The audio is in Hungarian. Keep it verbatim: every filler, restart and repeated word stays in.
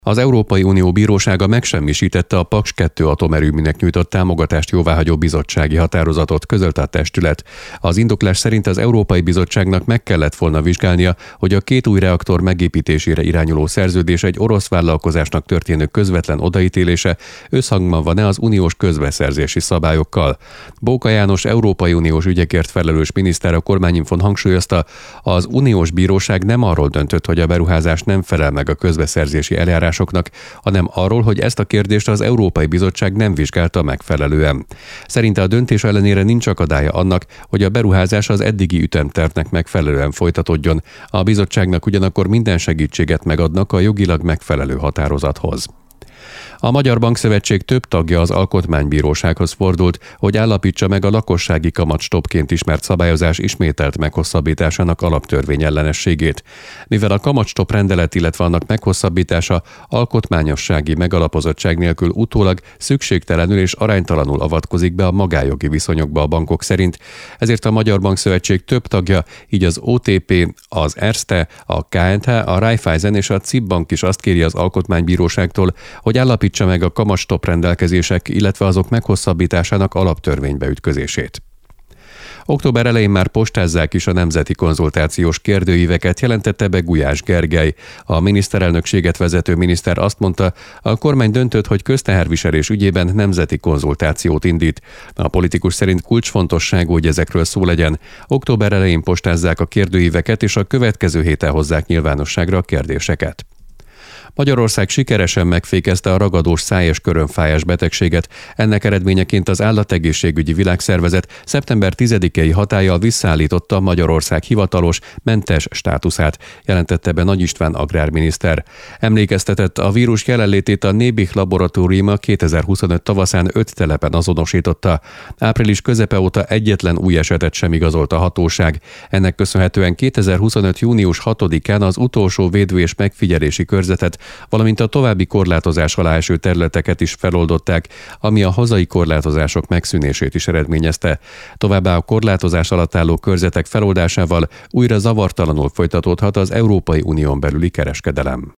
Az Európai Unió bírósága megsemmisítette a Paks kettő atomerőműnek nyújtott támogatást jóváhagyó bizottsági határozatot, közölte a testület. Az indoklás szerint az Európai Bizottságnak meg kellett volna vizsgálnia, hogy a két új reaktor megépítésére irányuló szerződés egy orosz vállalkozásnak történő közvetlen odaítélése összhangban van-e az uniós közbeszerzési szabályokkal. Bóka János Európai Uniós ügyekért felelős miniszter a Kormányinfon hangsúlyozta, az uniós bíróság nem arról döntött, hogy a beruházás nem felel meg a közbeszerzési eljárás, hanem arról, hogy ezt a kérdést az Európai Bizottság nem vizsgálta megfelelően. Szerinte a döntés ellenére nincs akadálya annak, hogy a beruházás az eddigi ütemtervnek megfelelően folytatódjon. A bizottságnak ugyanakkor minden segítséget megadnak a jogilag megfelelő határozathoz. A Magyar Bankszövetség több tagja az Alkotmánybírósághoz fordult, hogy állapítsa meg a lakossági kamatstopként ismert szabályozás ismételt meghosszabbításának alaptörvényellenességét. Mivel a kamatstop rendelet, illetve annak meghosszabbítása alkotmányossági megalapozottság nélkül utólag szükségtelenül és aránytalanul avatkozik be a magánjogi viszonyokba a bankok szerint, ezért a Magyar Bankszövetség több tagja, így az o té pé, az Erste, a ká en há, a Raiffeisen és a cé i bé Bank is azt kéri az Alkotmánybíróságtól, hogy állapítsa meg a kamatstop rendelkezések, illetve azok meghosszabbításának alaptörvénybe ütközését. Október elején már postázzák is a nemzeti konzultációs kérdőíveket, jelentette be Gulyás Gergely. A miniszterelnökséget vezető miniszter azt mondta, a kormány döntött, hogy közteherviselés ügyében nemzeti konzultációt indít. A politikus szerint kulcsfontosságú, hogy ezekről szó legyen. Október elején postázzák a kérdőíveket, és a következő héten hozzák nyilvánosságra a kérdéseket. Magyarország sikeresen megfékezte a ragadós száj- és körömfájás betegséget. Ennek eredményeként az Állategészségügyi Világszervezet szeptember tizedikei hatállyal visszaállította Magyarország hivatalos, mentes státuszát, jelentette be Nagy István agrárminiszter. Emlékeztetett, a vírus jelenlétét a Nébih laboratóriuma kétezer-huszonöt tavaszán öt telepen azonosította. Április közepe óta egyetlen új esetet sem igazolt a hatóság. Ennek köszönhetően kétezer-huszonöt június hatodikán az utolsó védő- és megfigyelési körzetet, valamint a további korlátozás alá eső területeket is feloldották, ami a hazai korlátozások megszűnését is eredményezte. Továbbá a korlátozás alatt álló körzetek feloldásával újra zavartalanul folytatódhat az Európai Unión belüli kereskedelem.